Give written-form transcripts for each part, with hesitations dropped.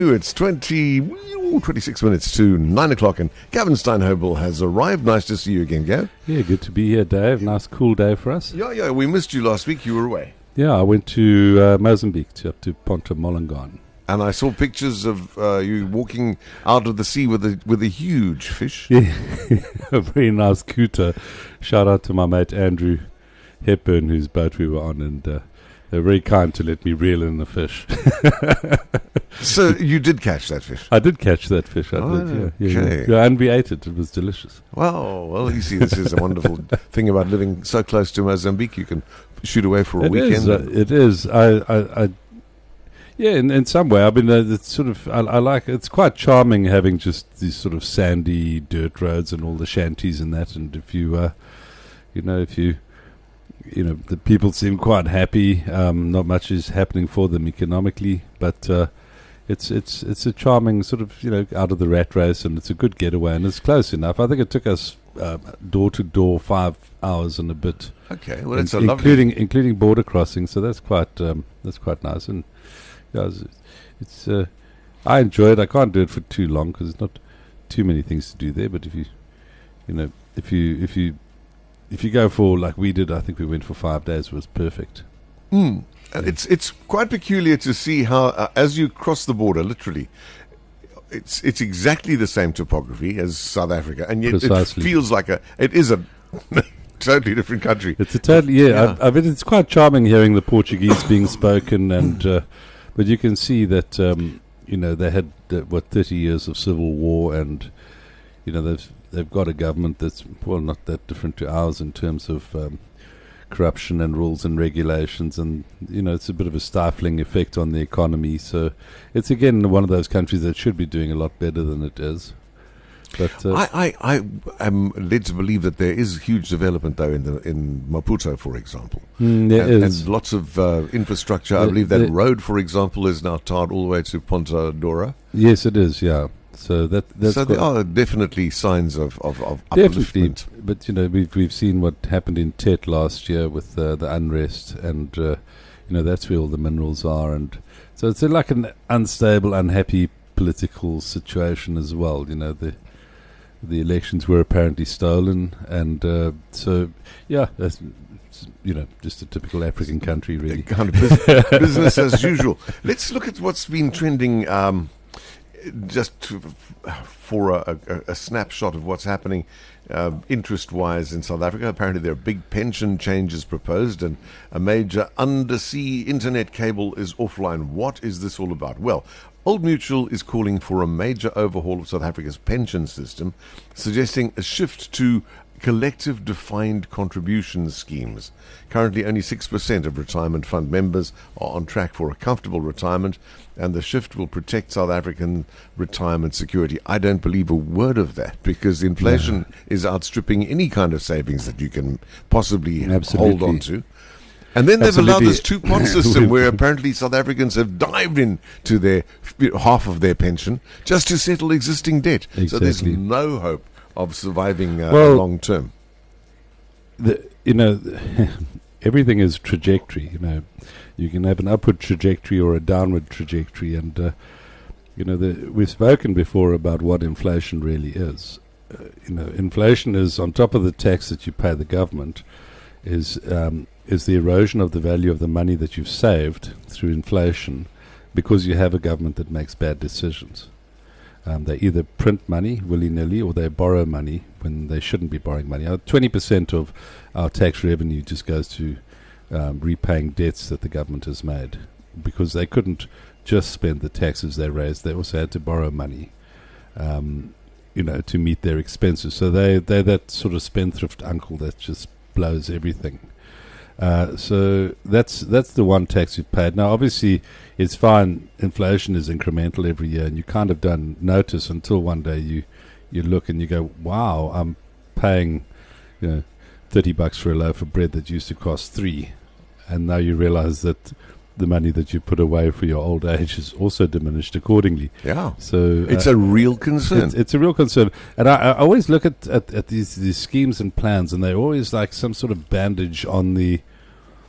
It's 26 minutes to 9 o'clock, and Gavin Steinhobel has arrived. Nice to see you again, Gav. Yeah, good to be here, Dave. Nice, cool day for us. Yeah, we missed you last week. You were away. Yeah, I went to Mozambique, up to Ponta Molongan. And I saw pictures of you walking out of the sea with a huge fish. Yeah, a very nice kuta. Shout out to my mate Andrew Hepburn, whose boat we were on, and they were very kind to let me reel in the fish. So you did catch that fish? I did catch that fish. I did, yeah. Okay. Yeah, and we ate it. It was delicious. Well, you see, this is a wonderful thing about living so close to Mozambique. You can shoot away for a weekend. It is. Yeah, in some way. I mean, it's sort of. I like. It's quite charming having just these sort of sandy dirt roads and all the shanties and that. And if you, the people seem quite happy. Not much is happening for them economically, but it's a charming sort of out of the rat race, and it's a good getaway, and it's close enough. I think it took us door to door 5 hours and a bit. Okay, well, it's including border crossing, so that's quite nice. And yeah, it's I enjoy it. I can't do it for too long because there's not too many things to do there. But if you go for like we did, I think we went for 5 days. It was perfect. Mm. It's quite peculiar to see how as you cross the border, literally, it's exactly the same topography as South Africa, and yet Precisely. It feels like it is a totally different country. It's a totally I mean, it's quite charming hearing the Portuguese being spoken, and but you can see that they had 30 years of civil war, and they've got a government that's not that different to ours in terms of corruption and rules and regulations, and it's a bit of a stifling effect on the economy. So it's again one of those countries that should be doing a lot better than it is. But I am led to believe that there is huge development though in Maputo, for example. There is, and lots of infrastructure. I believe that road, for example, is now tarred all the way to Ponta Dora. Yes, it is. Yeah. So that's there are definitely signs of definitely, upliftment. But we've seen what happened in Tet last year with the unrest, and that's where all the minerals are, and so it's like an unstable, unhappy political situation as well. The elections were apparently stolen, and so yeah, that's just a typical African country, really. Kind of business as usual. Let's look at what's been trending. For a snapshot of what's happening interest-wise in South Africa. Apparently there are big pension changes proposed, and a major undersea internet cable is offline. What is this all about? Well, Old Mutual is calling for a major overhaul of South Africa's pension system, suggesting a shift to collective defined contribution schemes. Currently, only 6% of retirement fund members are on track for a comfortable retirement, and the shift will protect South African retirement security. I don't believe a word of that, because inflation is outstripping any kind of savings that you can possibly hold on to. And then they've allowed this two-pot system where apparently South Africans have dived into their half of their pension just to settle existing debt. Exactly. So there's no hope of surviving long term. Everything is trajectory. You can have an upward trajectory or a downward trajectory, and we've spoken before about what inflation really is. Inflation is on top of the tax that you pay the government, is the erosion of the value of the money that you've saved through inflation, because you have a government that makes bad decisions. They either print money willy-nilly or they borrow money when they shouldn't be borrowing money. 20% of our tax revenue just goes to repaying debts that the government has made, because they couldn't just spend the taxes they raised. They also had to borrow money to meet their expenses. So they're that sort of spendthrift uncle that just blows everything. So that's the one tax you've paid. Now, obviously, it's fine. Inflation is incremental every year, and you kind of don't notice until one day you look and you go, "Wow, I'm paying $30 for a loaf of bread that used to cost $3," and now you realize that the money that you put away for your old age is also diminished accordingly. Yeah. So it's a real concern. It's a real concern. And I always look at these schemes and plans, and they're always like some sort of bandage on the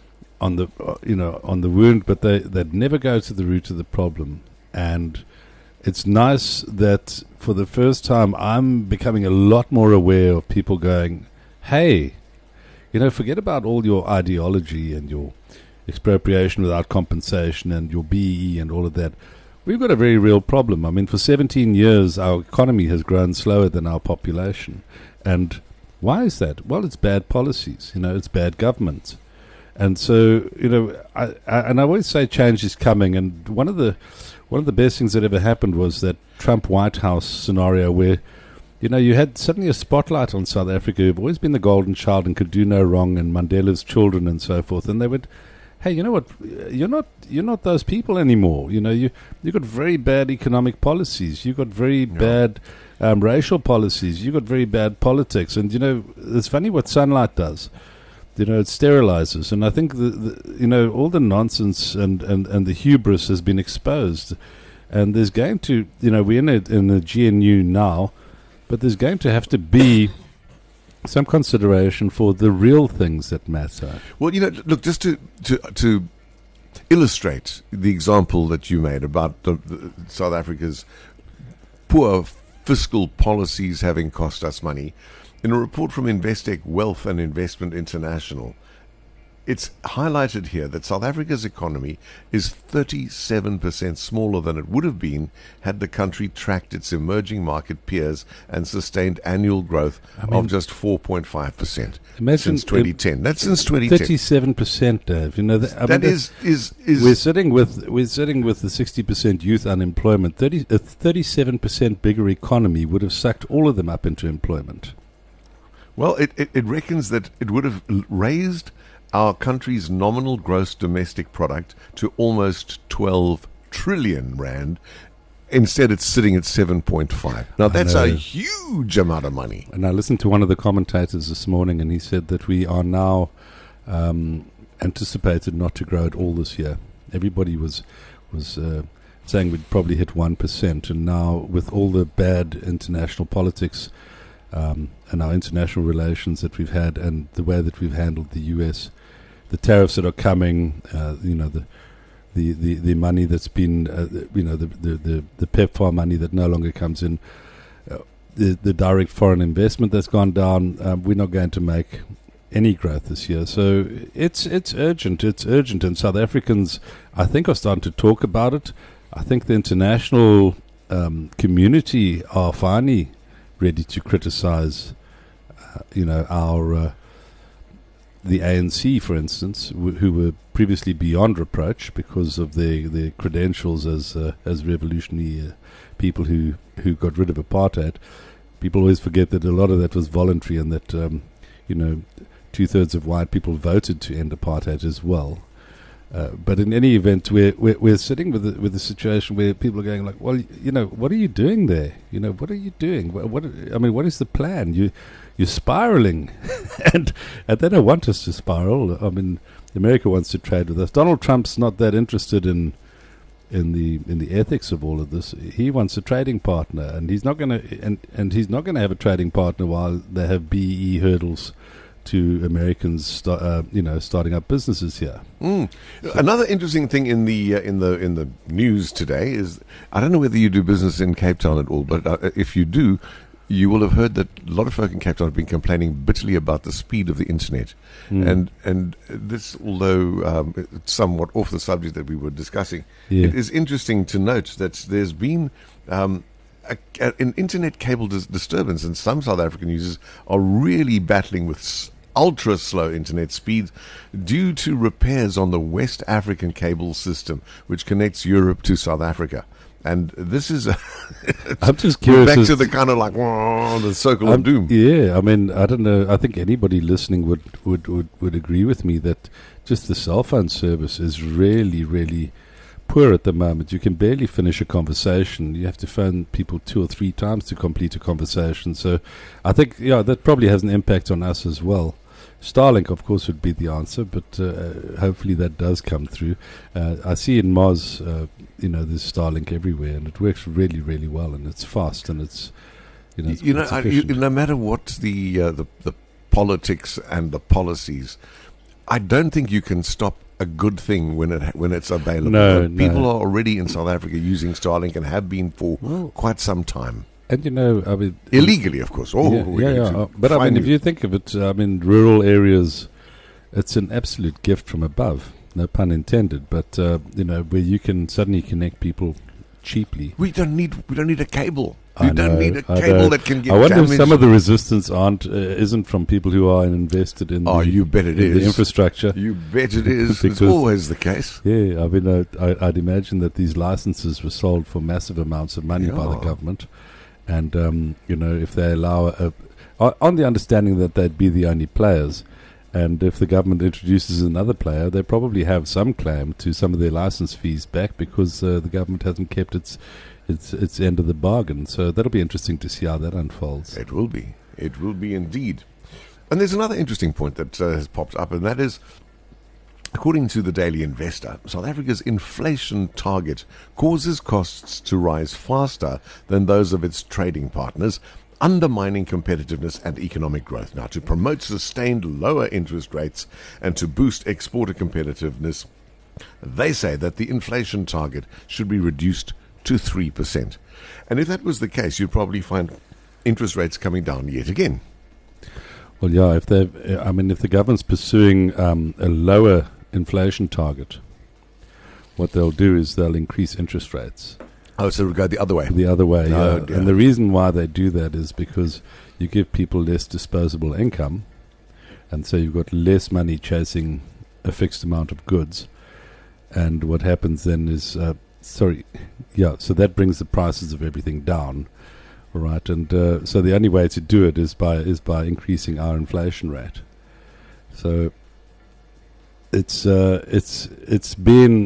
wound, but they never go to the root of the problem. And it's nice that for the first time I'm becoming a lot more aware of people going, hey, forget about all your ideology and your expropriation without compensation and your BE and all of that. We've got a very real problem. I mean, for 17 years, our economy has grown slower than our population. And why is that? Well, it's bad policies. It's bad government. And so, I always say change is coming. And one of the best things that ever happened was that Trump White House scenario where, you had suddenly a spotlight on South Africa, who've always been the golden child and could do no wrong, and Mandela's children and so forth. And they would, hey, you know what? You're not those people anymore. You've got very bad economic policies. You've got very bad racial policies. You've got very bad politics. And, it's funny what sunlight does. It sterilizes. And I think, all the nonsense and the hubris has been exposed. And there's going to, we're in a GNU now, but there's going to have to be some consideration for the real things that matter. Well, look, just to illustrate the example that you made about the South Africa's poor fiscal policies having cost us money, in a report from Investec Wealth and Investment International, it's highlighted here that South Africa's economy is 37% smaller than it would have been had the country tracked its emerging market peers and sustained annual growth of just 4.5% since 2010. That's since 2010. 37%, Dave. We're sitting with the 60% youth unemployment. A 37% bigger economy would have sucked all of them up into employment. Well, it reckons that it would have raised our country's nominal gross domestic product to almost 12 trillion rand. Instead, it's sitting at 7.5. Now, that's a huge amount of money. And I listened to one of the commentators this morning, and he said that we are now anticipated not to grow at all this year. Everybody was saying we'd probably hit 1%, and now with all the bad international politics and our international relations that we've had and the way that we've handled the U.S., the tariffs that are coming, the money that's been, the PEPFAR money that no longer comes in, the direct foreign investment that's gone down, we're not going to make any growth this year. So it's urgent. It's urgent. And South Africans, I think, are starting to talk about it. I think the international community are finally ready to criticize, our the ANC, for instance, who were previously beyond reproach because of their credentials as revolutionary people who got rid of apartheid. People always forget that a lot of that was voluntary, and that 2/3 of white people voted to end apartheid as well. But in any event, we're sitting with a situation where people are going like, well, what are you doing there? What are you doing? What is the plan? You're spiraling, and they don't want us to spiral. I mean, America wants to trade with us. Donald Trump's not that interested in the ethics of all of this. He wants a trading partner, and he's not going to have a trading partner while they have BE hurdles to Americans, starting up businesses here. Another interesting thing in the news today is, I don't know whether you do business in Cape Town at all, but if you do, you will have heard that a lot of folk in Cape Town have been complaining bitterly about the speed of the internet. And this, although it's somewhat off the subject that we were discussing, it is interesting to note that there's been an internet cable disturbance, and some South African users are really battling with ultra slow internet speeds due to repairs on the West African cable system, which connects Europe to South Africa. And this is I'm just curious, back to the kind of like the circle of doom. Yeah, I mean, I don't know. I think anybody listening would agree with me that just the cell phone service is really, really poor at the moment. You can barely finish a conversation. You have to phone people 2 or 3 times to complete a conversation. So I think, that probably has an impact on us as well. Starlink, of course, would be the answer, but hopefully that does come through. I see in Moz, there's Starlink everywhere, and it works really, really well, and it's fast, and it's, no matter what the politics and the policies, I don't think you can stop a good thing when it's available. No, People no. are already in South Africa using Starlink and have been for quite some time. And I mean, Illegally, of course. But I mean, if you think of it, I mean, rural areas, it's an absolute gift from above. No pun intended. But where you can suddenly connect people cheaply. We don't need a cable. I You don't know, need a I cable know. that can get I wonder damaged. if some of the resistance isn't from people who are invested in you bet it in the is. infrastructure. You bet it is. It's Because- always the case. Yeah, I mean, I'd imagine that these licenses were sold for massive amounts of money by the Yeah. government, and if they allow on the understanding that they'd be the only players, and if the government introduces another player, they probably have some claim to some of their license fees back because the government hasn't kept its end of the bargain. So that'll be interesting to see how that unfolds. It will be. It will be indeed. And there's another interesting point that has popped up, and that is, according to the Daily Investor, South Africa's inflation target causes costs to rise faster than those of its trading partners, undermining competitiveness and economic growth. Now, to promote sustained lower interest rates and to boost exporter competitiveness, they say that the inflation target should be reduced to 3%. And if that was the case, you'd probably find interest rates coming down yet again. Well, yeah, if the government's pursuing a lower inflation target, what they'll do is they'll increase interest rates. Oh, so we'll go the other way. The other way, Oh, yeah. dear. And the reason why they do that is because you give people less disposable income, and so you've got less money chasing a fixed amount of goods. And what happens then is, so that brings the prices of everything down, all right? And so the only way to do it is by increasing our inflation rate. So I think it's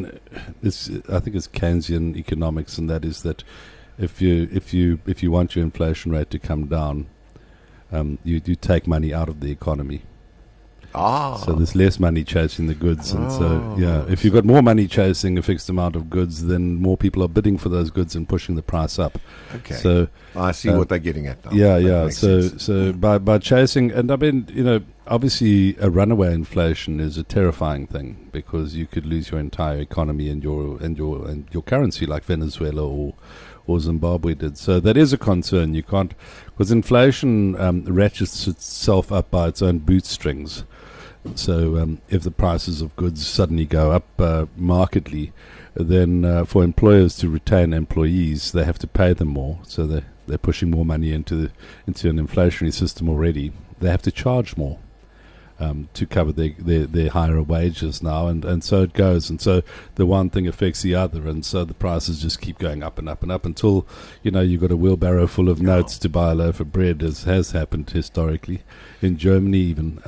Keynesian economics, and that is that if you want your inflation rate to come down, you take money out of the economy. So there's less money chasing the goods, and if you've got more money chasing a fixed amount of goods, then more people are bidding for those goods and pushing the price up. Okay. So I see what they're getting at now. yeah, That yeah. makes So sense. by chasing, and I mean, obviously a runaway inflation is a terrifying thing because you could lose your entire economy and your currency, like Venezuela or Zimbabwe did. So that is a concern. You can't, because inflation ratchets itself up by its own bootstrings. So if the prices of goods suddenly go up markedly, then for employers to retain employees, they have to pay them more. So they're pushing more money into an inflationary system already. They have to charge more to cover their higher wages now, and so it goes. And so the one thing affects the other, and so the prices just keep going up and up and up until you've got a wheelbarrow full of notes to buy a loaf of bread, as has happened historically in Germany even.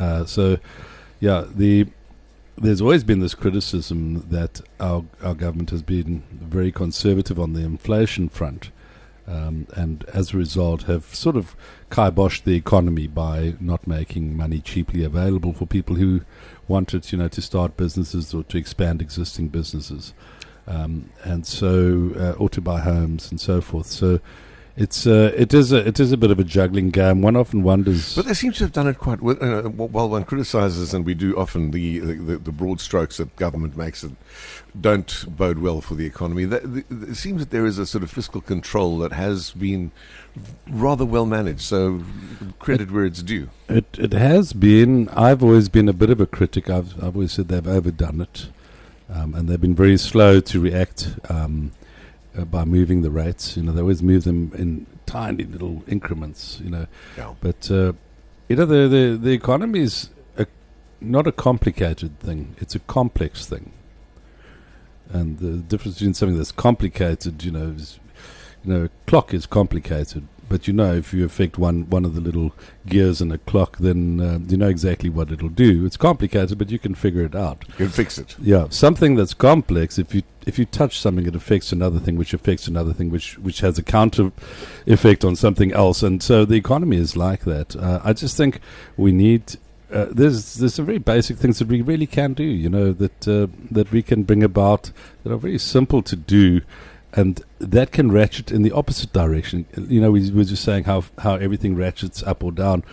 There's always been this criticism that our government has been very conservative on the inflation front, and as a result have sort of kiboshed the economy by not making money cheaply available for people who wanted, to start businesses or to expand existing businesses, or to buy homes and so forth. So it is a bit of a juggling game. One often wonders. But they seem to have done it quite well. While one criticises, and we do often, the broad strokes that government makes that don't bode well for the economy, it seems that there is a sort of fiscal control that has been rather well managed. So credit where it's due. It has been. I've always been a bit of a critic. I've always said they've overdone it, and they've been very slow to react. By moving the rates, they always move them in tiny little increments, Yeah. But the economy is not a complicated thing; it's a complex thing. And the difference between something that's complicated, is, a clock is complicated. But if you affect one of the little gears in a clock, then you know exactly what it'll do. It's complicated, but you can figure it out. You can fix it. Yeah, something that's complex. If you touch something, it affects another thing, which affects another thing, which has a counter effect on something else. And so the economy is like that. I just think we need. There's some very basic things that we really can do. That we can bring about that are very simple to do. And that can ratchet in the opposite direction. We were just saying how everything ratchets up or down.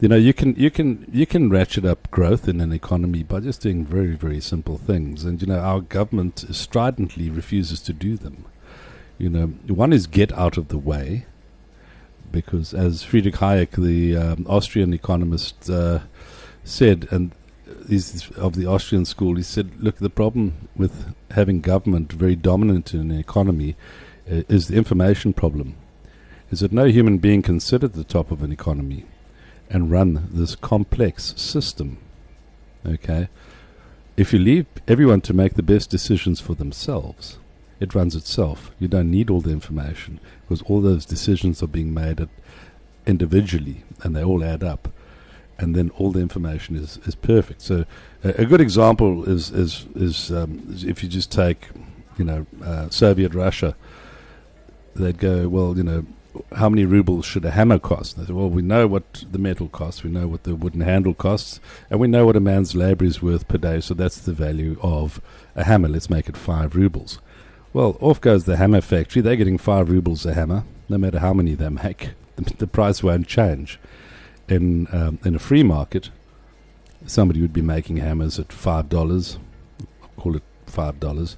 you can ratchet up growth in an economy by just doing very, very simple things, and our government stridently refuses to do them. One is get out of the way, because as Friedrich Hayek, the Austrian economist, said, and he's of the Austrian school, he said, look, the problem with having government very dominant in an economy is the information problem, is that no human being can sit at the top of an economy and run this complex system. Okay? If you leave everyone to make the best decisions for themselves, it runs itself. You don't need all the information, because all those decisions are being made individually, and they all add up. And then all the information is perfect. So a good example is if you just take, Soviet Russia, they'd go, well, how many rubles should a hammer cost? And they say, well, we know what the metal costs, we know what the wooden handle costs, and we know what a man's labor is worth per day, so that's the value of a hammer. Let's make it 5 rubles. Well, off goes the hammer factory. They're getting 5 rubles a hammer, no matter how many they make. The price won't change. In a free market, somebody would be making hammers at $5, call it $5,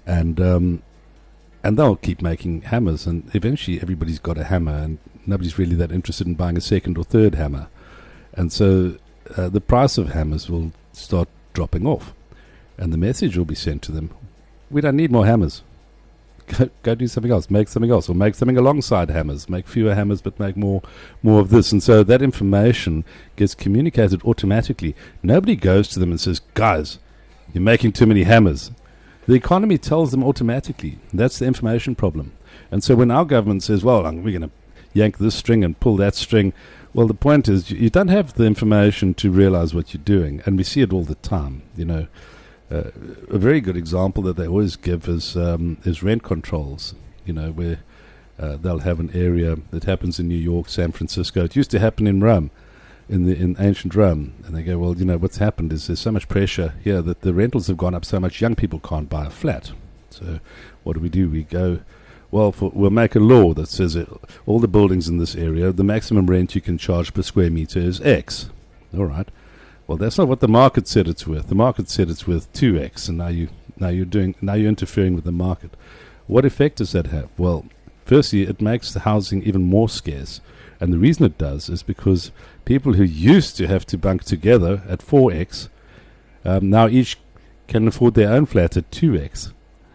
and they'll keep making hammers, and eventually everybody's got a hammer, and nobody's really that interested in buying a second or third hammer, and so the price of hammers will start dropping off, and the message will be sent to them: we don't need more hammers. Go do something else, make something else, or make something alongside hammers, make fewer hammers but make more of this. And so that information gets communicated automatically. Nobody goes to them and says, guys, you're making too many hammers. The economy tells them automatically. That's the information problem. And so when our government says, well, we're going to yank this string and pull that string, well, the point is you don't have the information to realize what you're doing, and we see it all the time. A very good example that they always give is rent controls, where they'll have an area that happens in New York, San Francisco. It used to happen in Rome, in ancient Rome. And they go, well, what's happened is there's so much pressure here that the rentals have gone up so much, young people can't buy a flat. So what do? We go, well, we'll make a law that says all the buildings in this area, the maximum rent you can charge per square meter is X. All right. Well, that's not what the market said it's worth. The market said it's worth 2x, and now you're interfering with the market. What effect does that have? Well, firstly, it makes the housing even more scarce, and the reason it does is because people who used to have to bunk together at 4x now each can afford their own flat at 2x.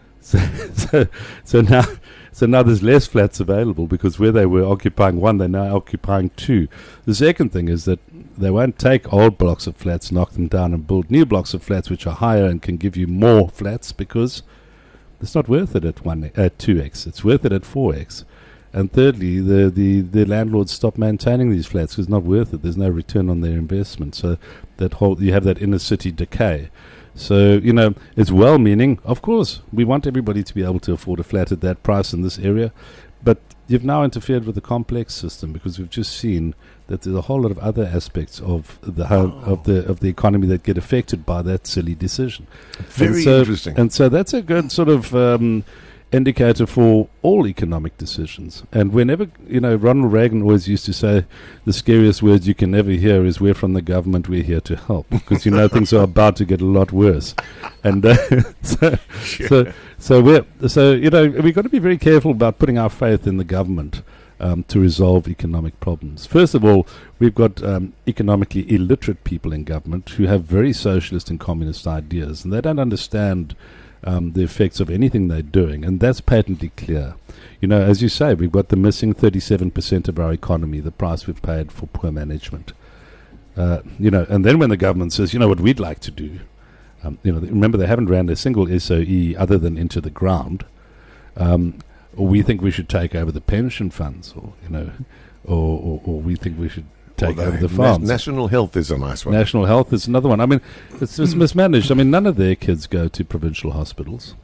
So now there's less flats available, because where they were occupying 1, they're now occupying 2. The second thing is that they won't take old blocks of flats, knock them down, and build new blocks of flats which are higher and can give you more flats, because it's not worth it at 2x. It's worth it at 4x. And thirdly, the landlords stop maintaining these flats because it's not worth it. There's no return on their investment. So you have that inner city decay. So, it's well-meaning. Of course, we want everybody to be able to afford a flat at that price in this area, but you've now interfered with the complex system, because we've just seen that there's a whole lot of other aspects of the economy that get affected by that silly decision. Very interesting. And so that's a good sort of indicator for all economic decisions. And whenever, Ronald Reagan always used to say the scariest words you can ever hear is, we're from the government, we're here to help, because things are about to get a lot worse. And we've got to be very careful about putting our faith in the government to resolve economic problems. First of all, we've got economically illiterate people in government who have very socialist and communist ideas, and they don't understand the effects of anything they're doing, and that's patently clear. As you say, we've got the missing 37% of our economy, the price we've paid for poor management. And then when the government says, what we'd like to do, remember they haven't ran a single SOE other than into the ground. Or we think we should take over the pension funds, or we think we should take over the farms. National health is a nice one. National health is another one. I mean, it's just mismanaged. I mean, none of their kids go to provincial hospitals.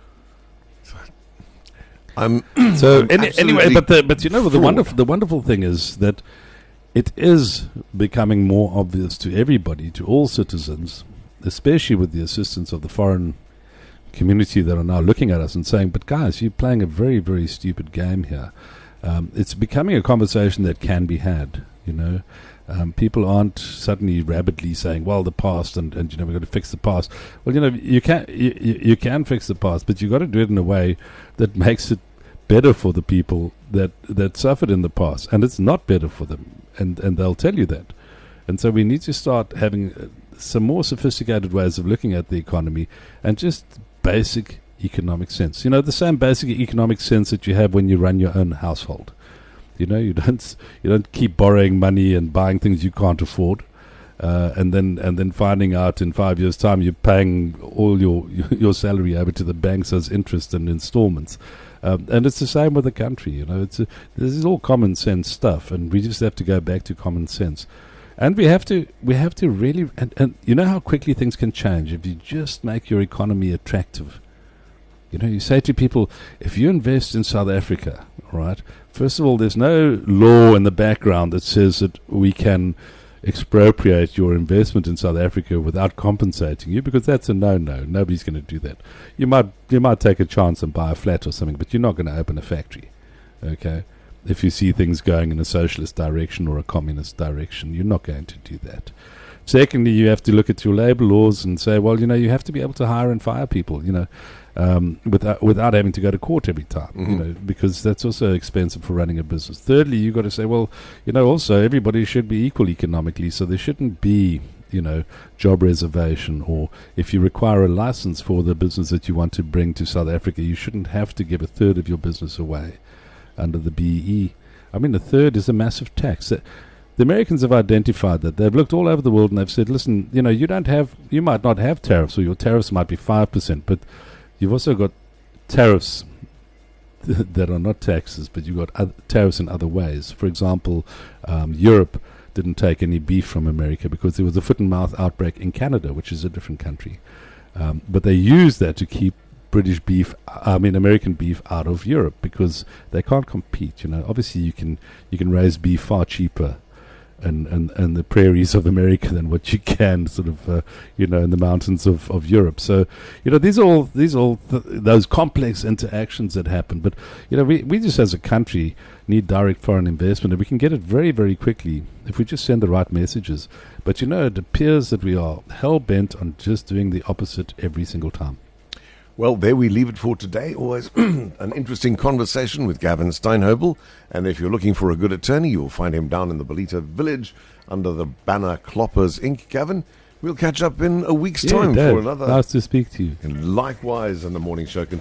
Anyway, but the wonderful thing is that it is becoming more obvious to everybody, to all citizens, especially with the assistance of the foreign community that are now looking at us and saying, but guys, you're playing a very, very stupid game here. It's becoming a conversation that can be had. You know, people aren't suddenly rabidly saying, "Well, the past and we've got to fix the past." Well, you can fix the past, but you've got to do it in a way that makes it better for the people that suffered in the past, and it's not better for them, and they'll tell you that. And so we need to start having some more sophisticated ways of looking at the economy and just basic economic sense. The same basic economic sense that you have when you run your own household. You don't keep borrowing money and buying things you can't afford, and then finding out in 5 years' time you're paying all your salary over to the banks as interest and installments. And it's the same with the country. This is all common sense stuff, and we just have to go back to common sense. And we have to really, and you know how quickly things can change if you just make your economy attractive. You say to people, if you invest in South Africa, right, first of all, there's no law in the background that says that we can expropriate your investment in South Africa without compensating you, because that's a no-no. Nobody's going to do that. You might take a chance and buy a flat or something, but you're not going to open a factory, okay? If you see things going in a socialist direction or a communist direction, you're not going to do that. Secondly, you have to look at your labor laws and say, well, you have to be able to hire and fire people, without having to go to court every time, because that's also expensive for running a business. Thirdly, you've got to say, well, also everybody should be equal economically, so there shouldn't be, job reservation, or if you require a license for the business that you want to bring to South Africa, you shouldn't have to give a third of your business away under the BEE. I mean, a third is a massive tax. The Americans have identified that. They've looked all over the world and they've said, listen, you might not have tariffs, or your tariffs might be 5%, but you've also got tariffs that are not taxes, but you've got tariffs in other ways. For example, Europe didn't take any beef from America because there was a foot-and-mouth outbreak in Canada, which is a different country. But they used that to keep American beef out of Europe because they can't compete. Obviously you can raise beef far cheaper and the prairies of America than what you can sort of in the mountains of Europe. So these are all those complex interactions that happen. But we just as a country need direct foreign investment, and we can get it very, very quickly if we just send the right messages. But it appears that we are hell bent on just doing the opposite every single time. Well, there we leave it for today. Always an interesting conversation with Gavin Steinhobel. And if you're looking for a good attorney, you'll find him down in the Belita village under the banner Kloppers Inc. Gavin, we'll catch up in a week's time Dave, for another. Nice to speak to you. And likewise, and the morning show continues.